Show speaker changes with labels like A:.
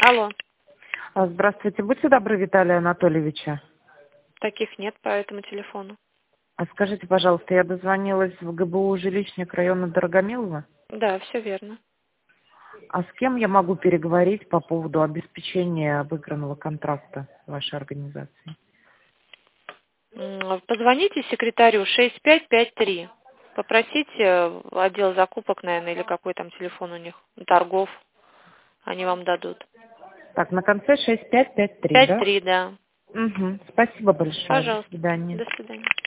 A: Алло.
B: Здравствуйте, будьте добры, Виталия Анатольевича.
A: Таких нет по этому телефону.
B: Скажите, пожалуйста, я дозвонилась в ГБУ «Жилищник» района Дорогомилово.
A: Да, все верно.
B: А с кем я могу переговорить по поводу обеспечения выигранного контракта вашей организации?
A: Позвоните секретарю 6553. Попросите отдел закупок, наверное, или какой там телефон у них, торгов. Они вам дадут.
B: Так, на конце 6553, да?
A: 53, да.
B: Угу. Спасибо большое. До
A: Пожалуйста.
B: свидания.
A: До свидания.